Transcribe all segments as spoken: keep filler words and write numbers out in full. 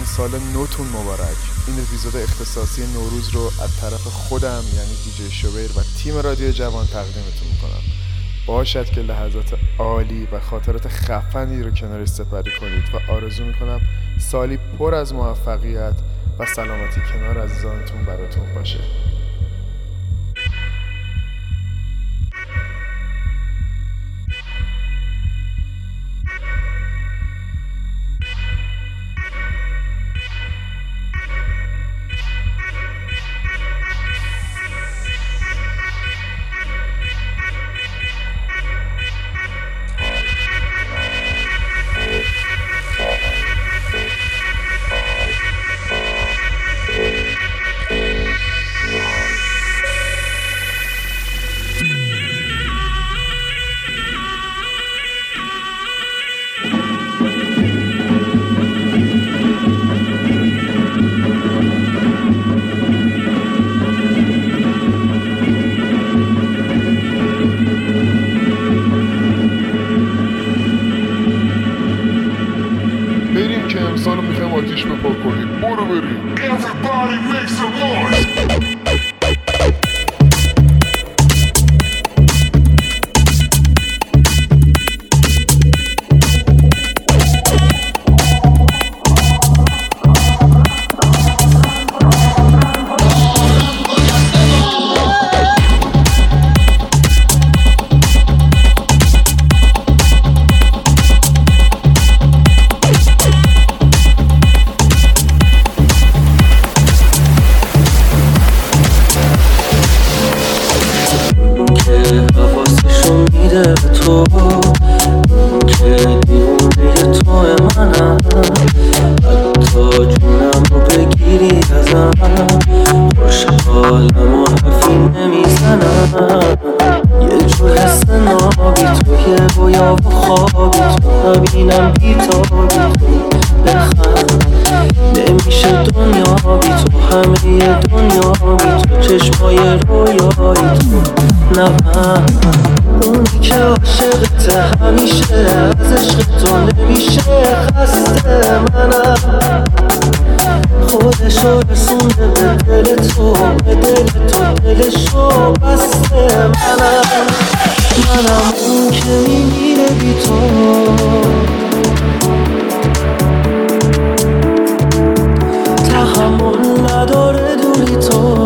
سال نوتون مبارک. این اپیزود اختصاصی نوروز رو از طرف خودم یعنی دیجی شوبیر و تیم رادیو جوان تقدیمتون میکنم. باشد که لحظات عالی و خاطرات خفنی رو کنارش سپری کنید و آرزو میکنم سالی پر از موفقیت و سلامتی کنار عزیزانتون براتون باشه. آتیش بپا کنید. برو بریم. Everybody make some noise. اونی که عاشقته همیشه از عشق تو نمیشه خسته منم خودشو رسونده به دل تو به دل تو دلشو بسته منم منم اون که میمیره بی تو تحمل نداره دوری تو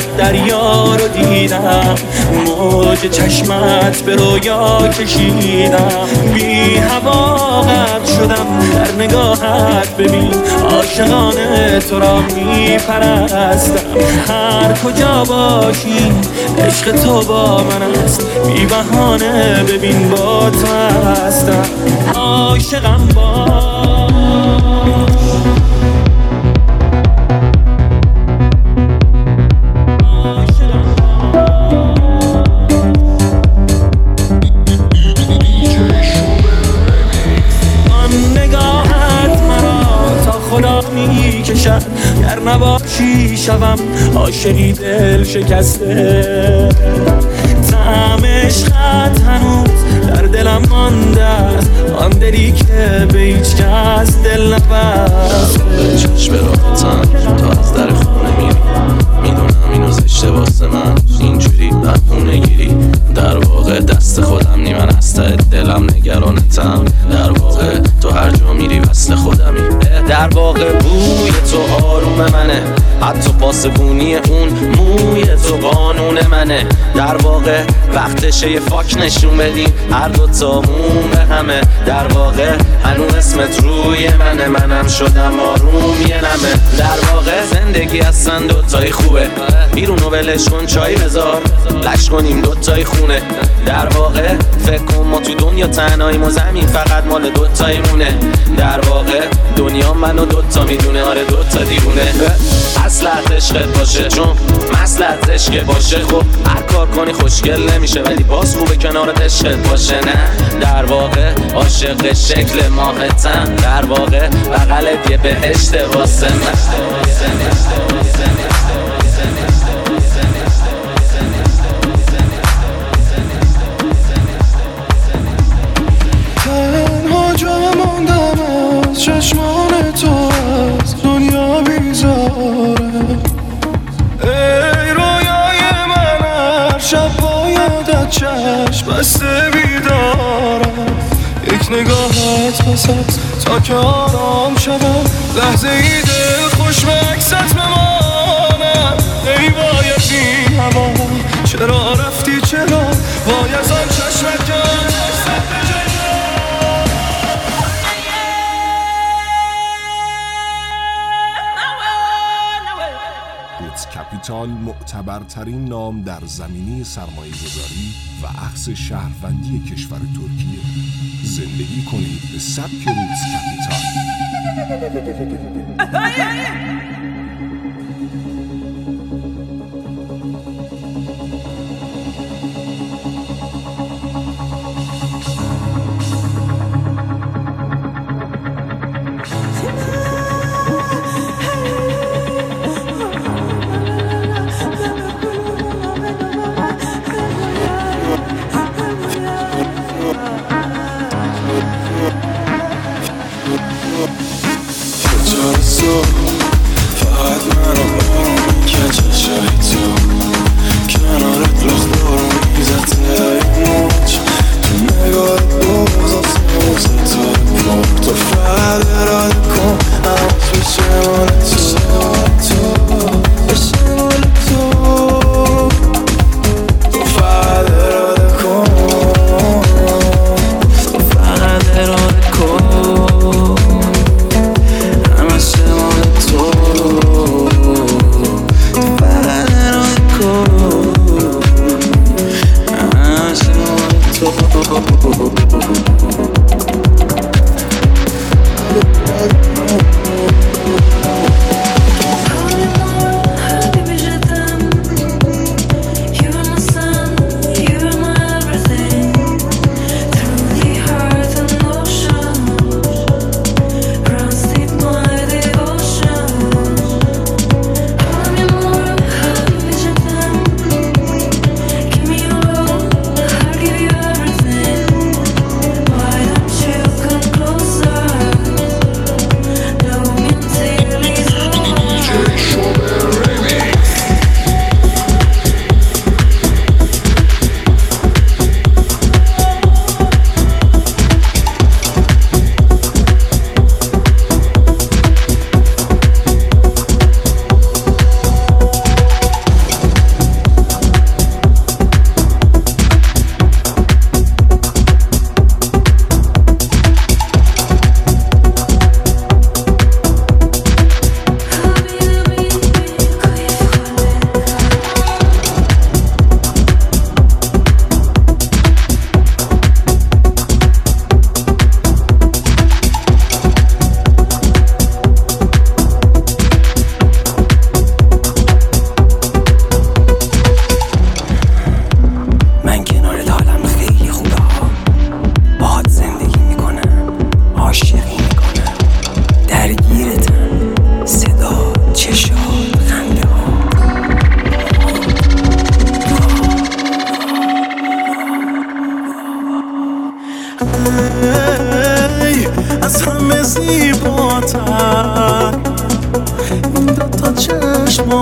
دریا رو دیدم، موج چشمت به رویا کشیدم، بی هوا غرق شدم در نگاهت، ببین عاشقانه تو را میپرستم، هر کجا باشی عشق تو با من است، بی بهانه ببین با تو هستم، عاشقم باش. گر نباشی شوم عاشقی دل شکسته، طعم عشقت هنوز در دلم مانده است، آن دلی که به هیچ کس دل نبسته. چشم راحتم تا از در خونه میری، میدونم اینو زشته واسه من اینجوری بهونه گیری، در واقع دست خودم نی، من از ته دلم نگرانتم، در واقع تو هر جا میری وصل خودمی، در واقع بوی تو آروم منه، حتی پاسبونی اون موی تو قانون منه، در واقع وقتشه یه فاک نشون بدیم هر دوتامون به همه، در واقع هنوز اسمت روی منه، منم شدم آروم یه نمه، در واقع زندگی اصلا دوتایی خوبه، بیرونو ولش کن چای بذار لش کنیم دوتایی خونه، در واقع فکر کن ما تو دنیا تنهاییم و زمین فقط مال دوتایی مونه، در واقع دنیا منو دوتا میدونه، آره دوتا دیوونه، اصلت عشقت باشه چون مصلحت عشق باشه، خب هر کار کنی خوشگل نمیشه ولی باز خوبه کنارت عشقت باشه، نه در واقع عاشق شکل ماهتم، در واقع بغلت یه بهشت واسه من. تنها جا موندم از چشمان تو، از دنیا بیزارم، ای رویای من هر شب با یادت چشم بسته بیدارم، یک نگاهت بس است تا که آرام شدم، لحظه ای دل خوش به عکست بمانم، ای وای از این هوا چرا رفتی چرا، وای از آن چشمت که کپیتال معتبرترین نام در زمینه سرمایه گذاری و اخذ شهروندی کشور ترکیه. زندگی کنید به سبک روتس کپیتال.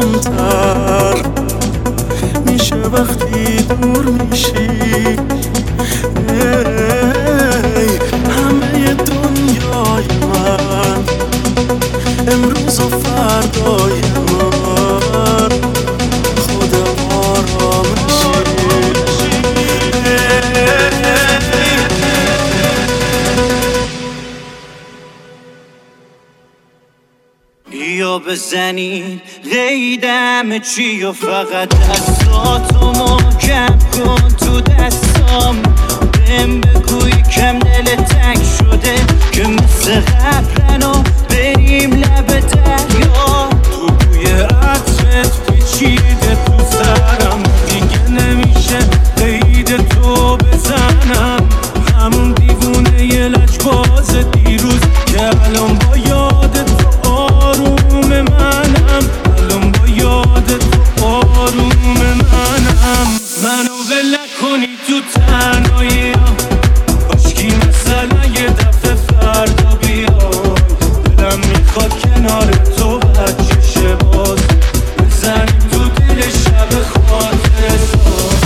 کمتر میشه وقتی دور میشی. ای همه دنیای من امروز و فردای من خودم آرامشی. بیا بزنین قیدم چی و فقط دستاتو محکم کن تو دستام. بهم بگوی کم دل تنگ شده که مثل قبلن و بریم لب دریا. تو بوی عطرت پیچیده تو سرم دیگه نمیشه قید تو بزنم. همون دیوونه ی لجباز دیروز که الان با یاد تو آروم منم. الان با یاد تو آروم منم. منو ول نکنی تو تنهاییم کاشکی مثلا یه دفعه فردا بیای. دلم میخواد کنار تو بچه شه باز بزنیم تو دل شب خاطر ساز.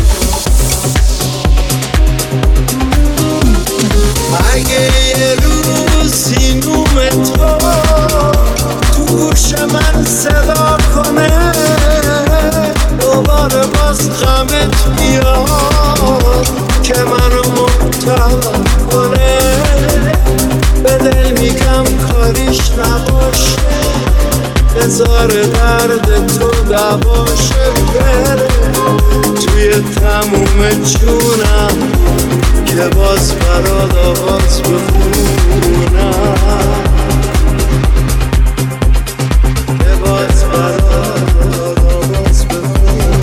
اگه یه روز سینوم تو گوش من صدا کنه دوباره باز غمت بیاد که منو مبتلا کنه. به دل میگم کاریش نباشه بذار درد تو دواشه بره توی تموم جونم که باز برات آواز بخونم. که باز برات آواز بخونم.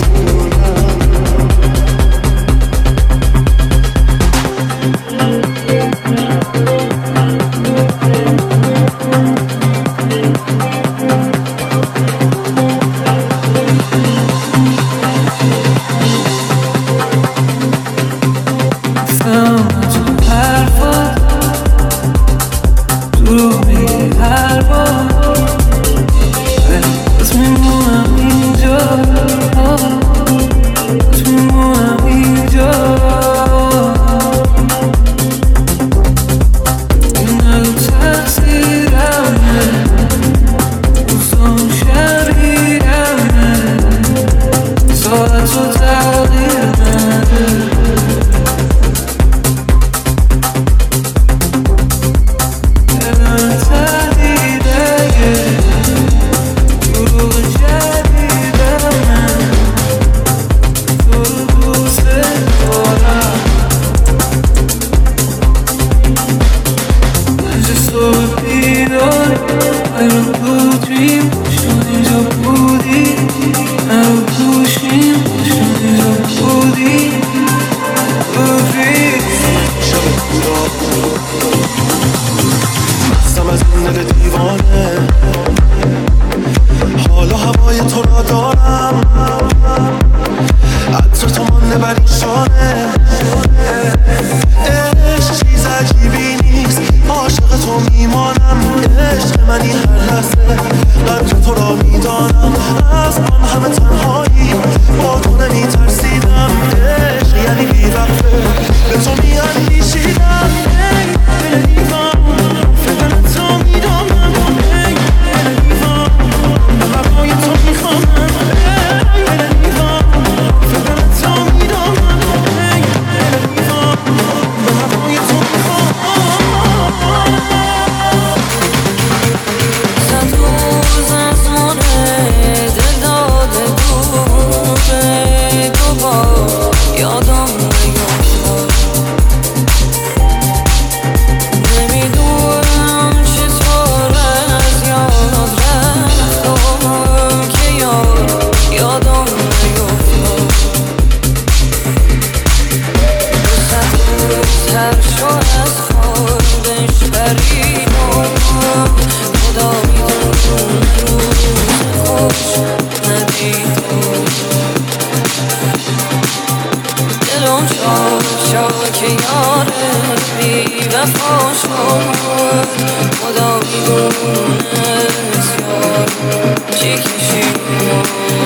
خدا میدونه بسیار چی کشیدم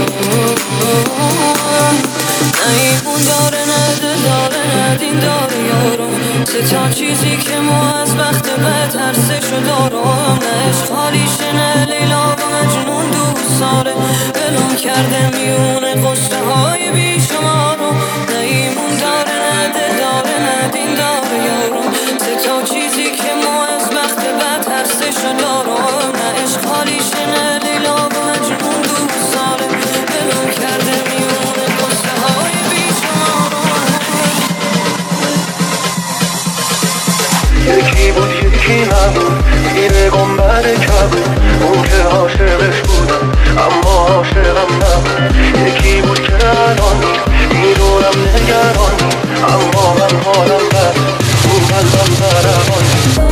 ایمون داره نده داره ندین داره یارم سه تا چیزی که ما از وقت بد ترسشو دارم نه عشق حالیشه نه لیلا و مجنون دوست داره بلون کرده میونه قصه های بیشمارم نه ایمون داره نده داره ندین داره یارم سه تا چیزی که ما از وقت بد ترسشو دارم نه عشق حالیشه نه لیلا و مجنون دوست داره بلون کرده میونه قصه های یکی بود یکی نبود میره گنبر کبود اون که عاشقش بودم اما عاشقم نبود یکی بود که الان نیست میدونم نگران نیست اما من حالم بد اون قلبم برهان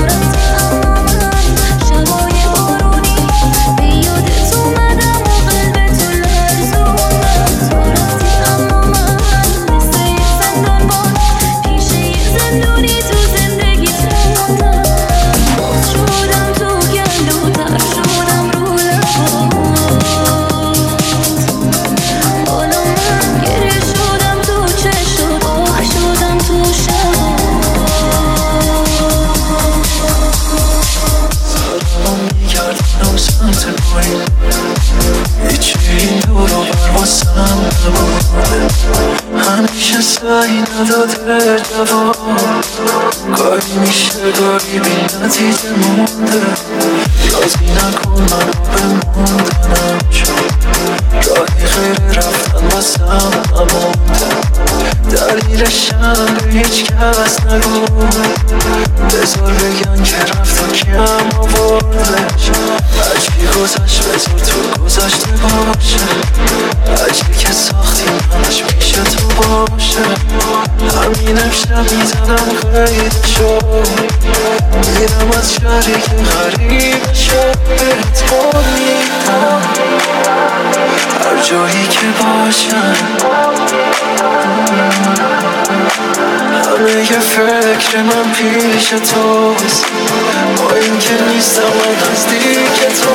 هیچی این دور و برواسم نبوده همیشه سعی نداده جواب گاهی میشه گاهی بی نتیجه مونده یازی نکن منو بموندنم چون راهی خیلی رفتن واسم نمونده دلیلشم به هیچ کس نگو بذار بگن که رفت و کیم آوردش هرچی گذشت بذار تو گذشته باشه هرچی که ساختیم همش پیش تو باشه همین امشب میزنم قیدشو میرم از شهری که غریبشو بهت قول میدم هر جایی که باشم همه یه فکر من پیش توست با این که نیستم من نزدیک تو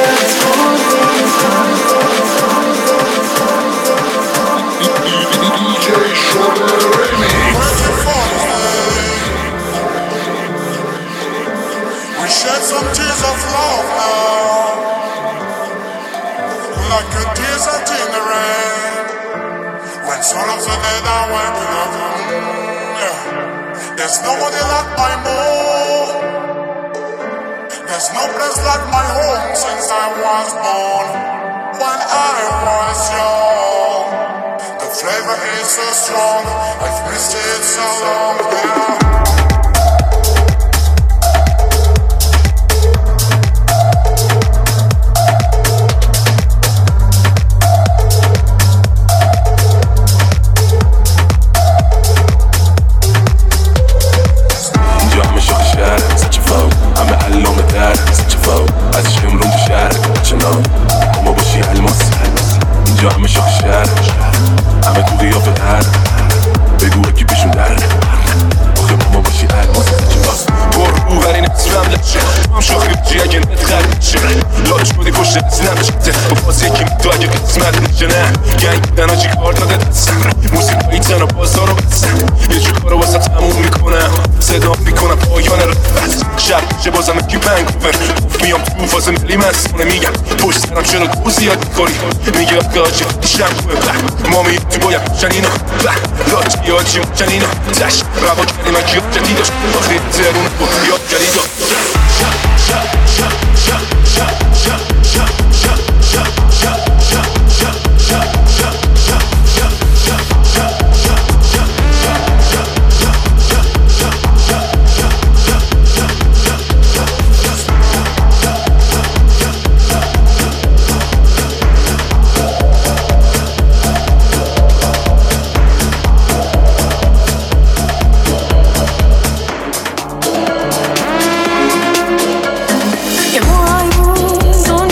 We shed some tears of love now, like a desert in the rain. When sun of the dead are waking up, yeah. There's nobody like my mom. There's no place like my home since I was born. When I was young, the flavor is so strong. I've missed it so long, yeah. اینجا همه شاخ شهر همه تو قیافه هر بگو اکی پیشون در آخه با ما باشی الماس پر رو برین اسمم لچه هم شاخی بچی اگه نت خرید شه لاچ بودی پشت اسنم چته با باز یکی تو اگه قسمت نشه نه گنگ بودن آجی کار داده دستم موسیقی هایی تن و بازار رو بستم یه جو کار رو واسه تموم میکنم صدا میکنم پایان رفت شب چه بازم اکی بنگوور میام تو فاز ملی مستونه میگم پشت سرم چرا گو زیاد میکنی میگه آقا آجی شم خوبه ما میگه تو باید چنینا لاچی آجی چنینا تش روا کردی من کیاد جدی داشت آخری ترون بود یاد کردی داشت که موهایمون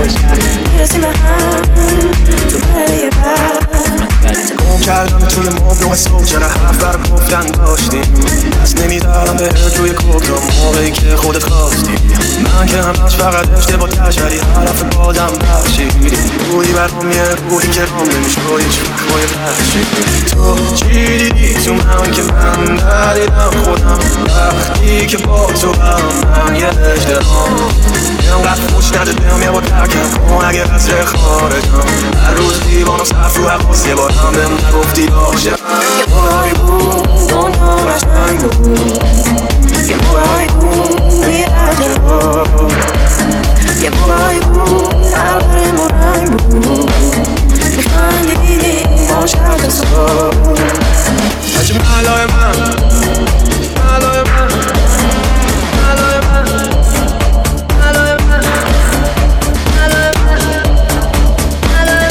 میرسیم به هم تو برای بعد گم کردم توی مبلغ صبح چرا حرف بر گفتن داشتیم از نمیدارم بهت روی کوکرام موقعی که خودت خواستی من که همش فقط اشتباه کش ولی حرف بادم بخشیدی بودی برام یه روحی که رام نمیشه هیچ وقت باید بخشیدی تو چی دیدی تو من که من ندیدم خودم وقتی که با تو هم من یه اجترام اینقدر خوش نده بهم یه با ترکم کن اگه قصر خارجم هر روز دیوان و صرف رو حواس یه بار هم بهم نگفتی باشه یه باری بود دنیا قشنگ بود یه باری بود میرد رو یه باری بود قلبمون رنگ بود میخندیدیم ما شب تا صبح حجم علای من علای من علای من علای من علای من علای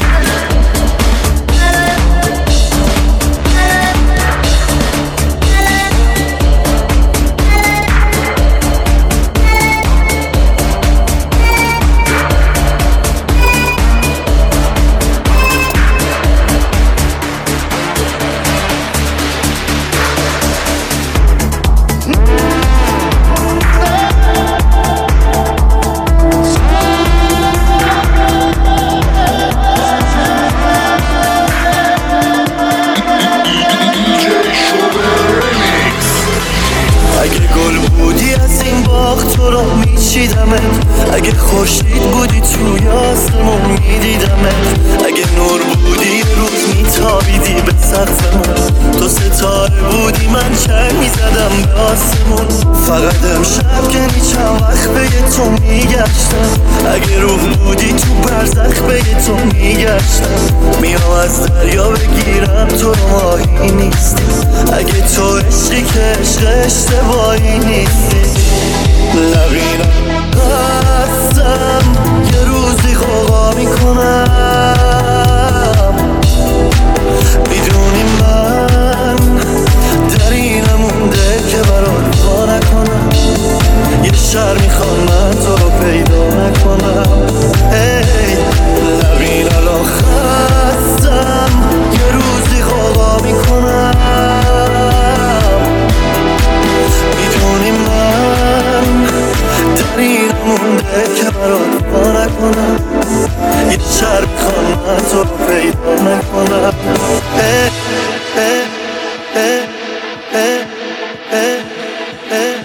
اگه خورشید بودی توی آسمون میدیدمت اگه نور بودی یه روز میتابیدی به سقف من تو ستاره بودی من چنگ میزدم به آسمون فقط امشب که چند وقت به تو میگشتم اگه روح بودی تو برزخ به تو میگشتم میام از دریا بگیرم تو رو ماهی نیستی اگه تو عشقی که عشق اشتباهی نیستی نبینم هستم یه روزی خوقا میکنم میدونی من در این مونده که برات وا نکنم یه شهر میخوام من تو رو پیدا نکنم ای نبین الان خستم یه روزی خوقا میکنم میدونی من در این مونده که برات با نکنم یه شهر میخوام من تو رو پیدا نکنم اه اه اه اه اه اه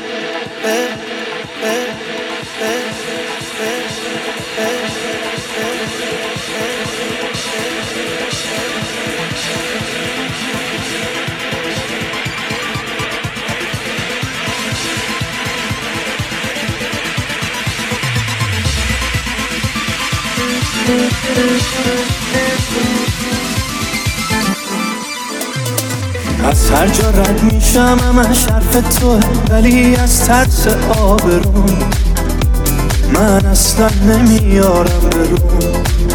از هر جا رد میشم همش حرف توه ولی از ترس آبرون من اصلا نمیارم برون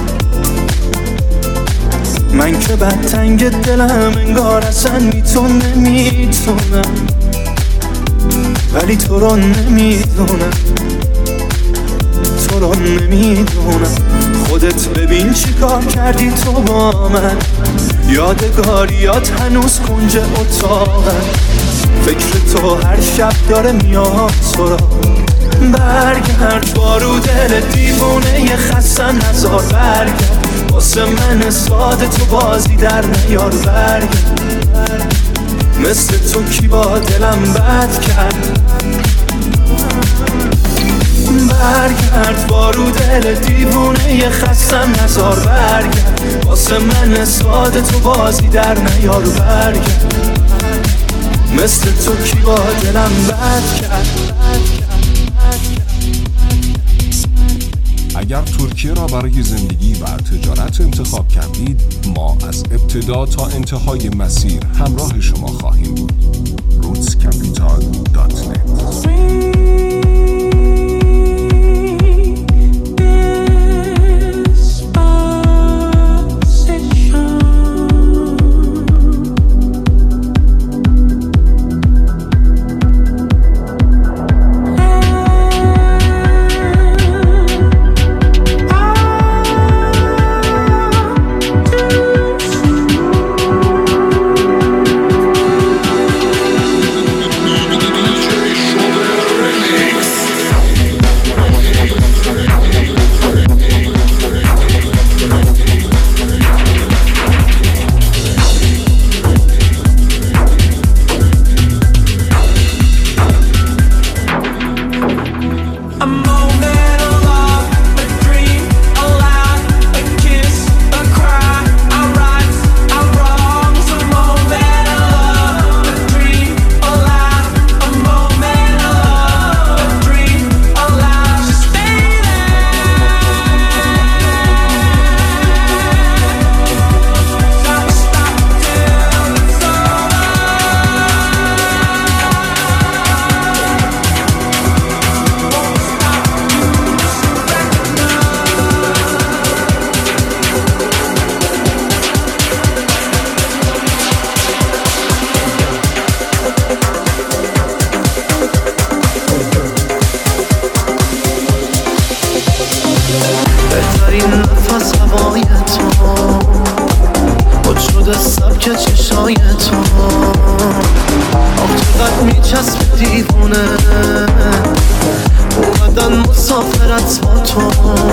من که بدتنگ دلم انگار اصلا میتون نمیتونم ولی تو رو نمیدونم تو رو نمیدونم خودت ببین چی کار کردی تو با من یادگاریات هنوز کنج اتاقن فکر تو هر شب داره میاد سرا برگرد بارو دل دیوونه خسته نزار برگرد واسه من ساده تو بازی در نیار برگرد مثل تو کی با دلم بد کرد برگرد بارو دل دیوونه خستم نزار برگرد واسه من ساده تو بازی در نیار برگرد مثل تو کی با دلم بد کرد اگر ترکیه را برای زندگی و تجارت انتخاب کردید ما از ابتدا تا انتهای مسیر همراه شما خواهیم بود. روتس کپیتال دات نت I میچسب دیوونه اومدن مسافرت با تو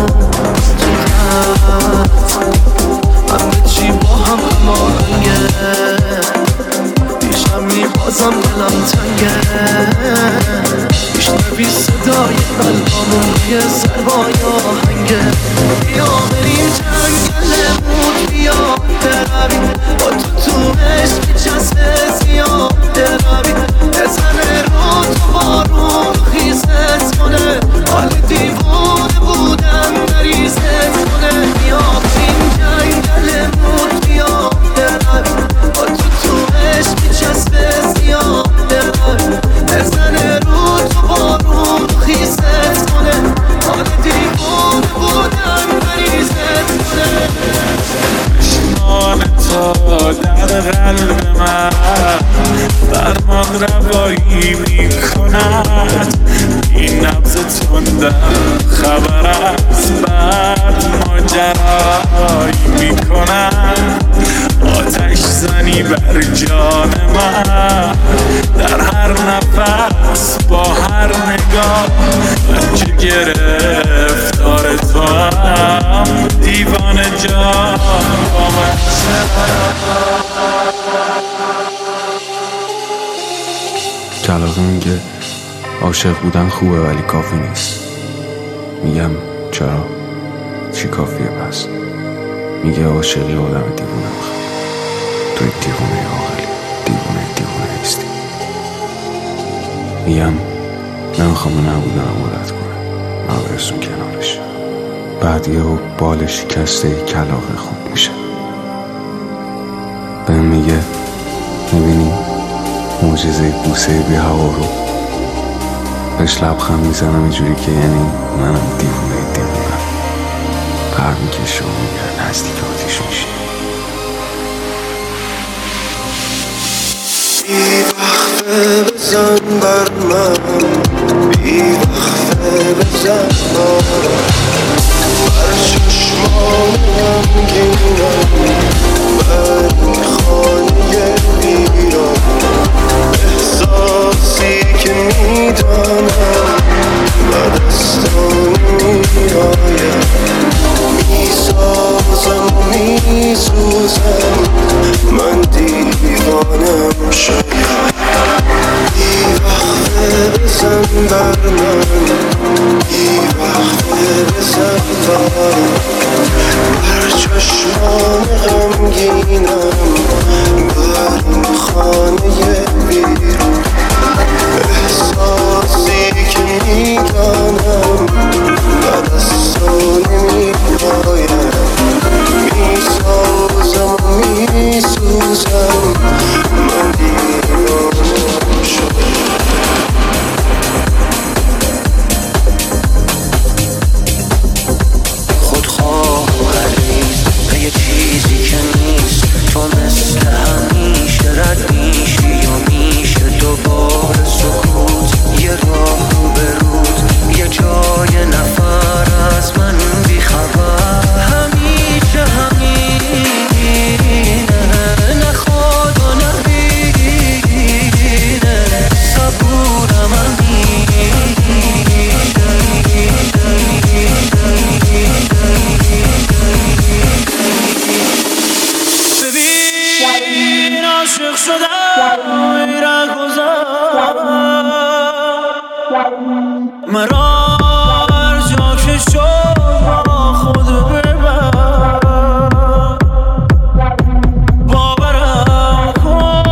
چقدر همه چی با هم هماهنگه دیشمی بازم دلم تنگه میشنوی صدای قلبامون یه ضربای آهنگه بیا بریم جنگلمون بیا برویم با تو تو عشق میچسب زیاد برویم بزنه رو تو بارون خیزت کنه حال دیوونه بودن مریضت کنه بیا بریم جنگلمون بیا برویم با تو تو عشق میچسب زیاد برویم بزنه رو تو بارون خیزت کنه حال دیوونه بودن مریضت کنه چشمان تو در قلب من فرمان روایی میکند این نبض تندم خبر از بعد ماجرایی میکند آتش زنی بر جان من در هر نفس با هر نگاه من چه گرفتار تو هم دیوانه جان با من کلاغی میگه عاشق بودن خوبه ولی کافی نیست. میگم چرا؟ چی کافیه پس؟ میگه عاشقی آدم دیوونه بخواه. توی دیوونه عاقلی، دیوونه دیوونه نیستی. میگم نمیخوام به نبودنم عادت کنه، من برسون کنارش. بعد یهو بالش شکسته کلاغه خوب میشه. بهم میگه میبینی معجزه بوسه بی هوا رو بهش لبخند میزنم اینجوری که یعنی منم دیوونه دیوونه پر میکشه و میگه نزدیک آتیش میشه. بی وقفه بزن بر من بی وقفه بزن بر چشمان غمگینم بر این خانه ویران احساسی که میدانم و دستان میآیم میسازم و میسوزم من دیوانم شاید بی وقفه بزن بر من بی وقفه بزن بر بر چشمان غمگینم بر این خانه بیرون احساسی که میدانم و دستان میپایم میسازم و میسوزم من دیوانم شدم. خودخواه و غریز به یه چیزی که نیست تو مثل همیشه رد میشی و میشه دوباره سکوت یه راه رو به رود یه جای نفر از من بیخبر همیشه همینه نه خدا نه بینه صبورم ببین عاشق شدم ره گذر مرا هر جا که شد خود ببر باورم کن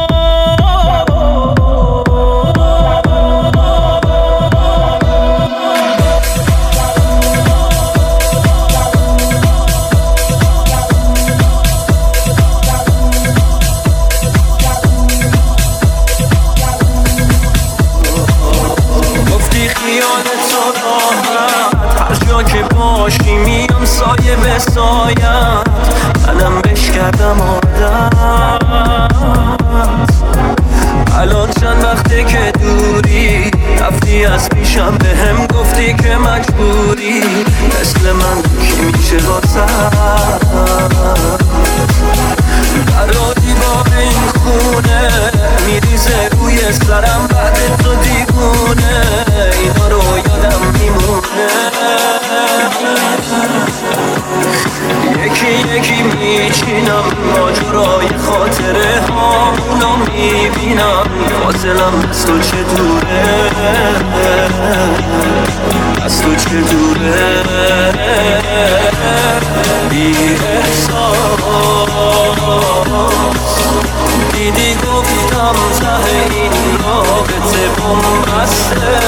گفتی خیالت راحت هر جا که باشی میام سایه به سایت منم بش کردم عادت الان چند وقته که دوری رفتی از پیشم به هم گفتی که مجبوری مثل من کی میشه واسه در دیوار این خونه میریزه روی سرم بعد میشینم ماجرای خاطره هامونو میبینم فاصلم از تو چه دوره از تو چه دوره بی احساس دیدی گفتم ته این رابطه بومبسته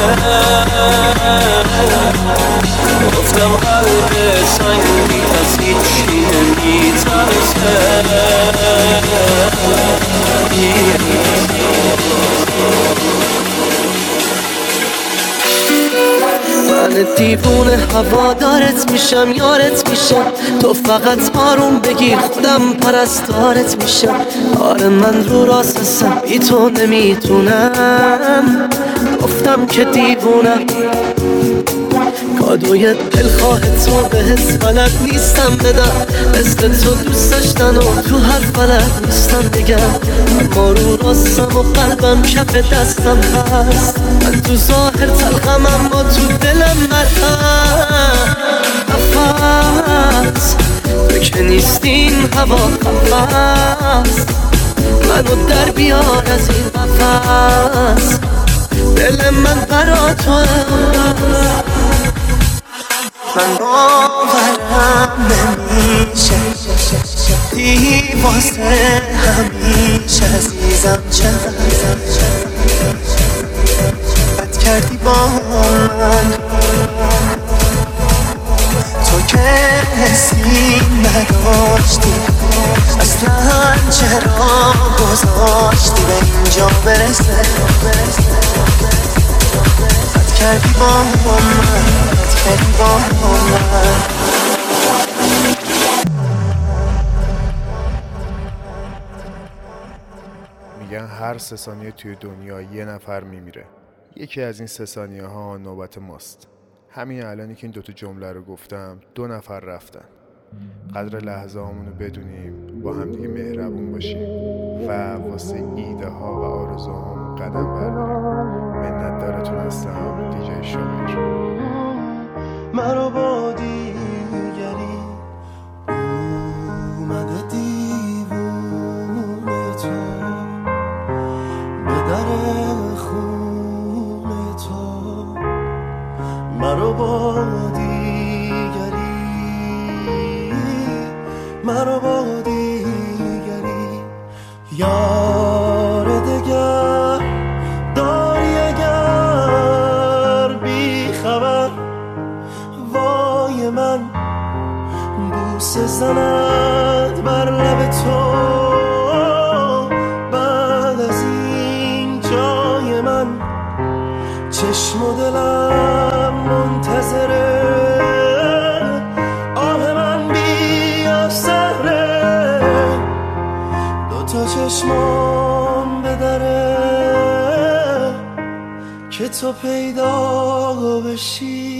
گفتم قلب سنگی از هیچی نمیترسه من دیوونه هوادارت میشم یارت میشم تو فقط آروم بگیر خودم پرستارت میشم آره من رو راستم بی تو نمیتونم گفتم که دیوونم کادوی دلخواه تو بهت بلد نیستم بدم مثل تو دوست داشتن و تو هر بلد نیستم بگم اما رو راستم و قلبم کف دستم هست من تو ظاهر تلخم اما تو دلم مرهم نفس تو که نیستین هوا خفست منو در بیار از این قفس دل من برا تو من باورم نمیشه دی واسه همیشه عزیزم چقدر بد کردی با من تو که حسی نداشتی اصلا چرا گذاشتی به اینجا برسه بد کردی با من میگن هر سه ثانیه توی دنیا یه نفر میمیره. یکی از این سه ثانیه ها نوبت ماست. همین الانی که این دوتا جمله رو گفتم دو نفر رفتن. قدر لحظه هامونو بدونیم، با هم دیگه مهربون باشیم و واسه ایده ها و آرزوهامون قدم برداریم. منتدارتون هستم دیجی شومیر. مرا با دیگری اومده دیوونه تو به در خونه تو مرا با دیگری مرا با دیگری یار دگر داری اگر بی خبر وای من بوسه زند بر لب تو بعد از این جای من چشم و دلم منتظره آه من بیا سهره دوتا چشمام بدره که تو پیدا بشی